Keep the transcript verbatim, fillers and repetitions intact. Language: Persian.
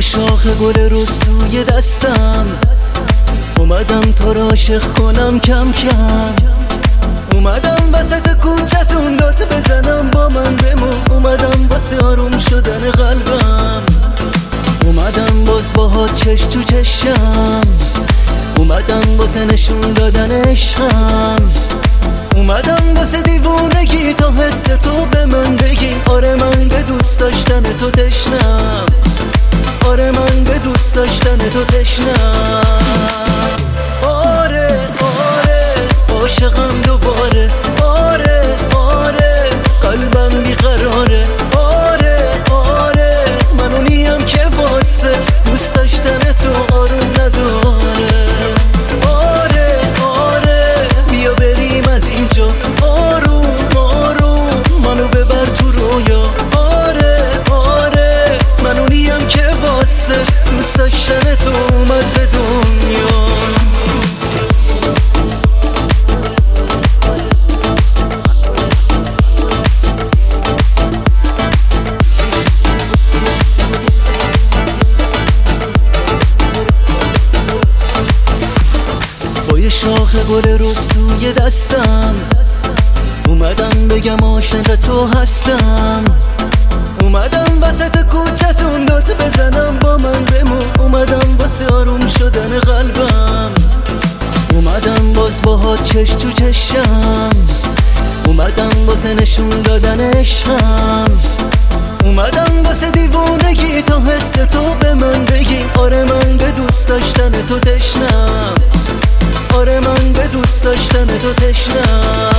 شاخ گل رز توی دستم، اومدم تو را عاشق کنم کم کم. اومدم وسط کوچتون داد بزنم با من بمون، اومدم واسه آروم شدن قلبم. اومدم باز باهات چش تو چشم، اومدم واسه نشون دادن عشقم. اومدم واسه دیوونگی تا حس تو به من بگی آره من به دوست داشتن تو تشنم، آره من به دوست داشتن تو تشنم. آره آره عاشقم دوباره، آره آره قلبم بیقراره. آره آره من اونیم که واسه دوست داشتن تو آروم نداره. آره آره بیا بریم از اینجا آروم آروم، منو ببر تو رویا. آره آره من اونیم که واسه دوست داشتن تو اومد به دنیا. با یه شاخ گل رز توی دستم، اومدم بگم عاشق تو هستم. اومدم وسط کوچتون داد بزنم با من بمون، اومدم واسه آروم شدن قلبم. اومدم باز باهات چش تو چشم، اومدم واسه نشون دادن عشقم. اومدم واسه دیوونگی تا حس تو به من بگی آره من به دوست داشتن تو تشنم، آره من به دوست داشتن تو تشنم.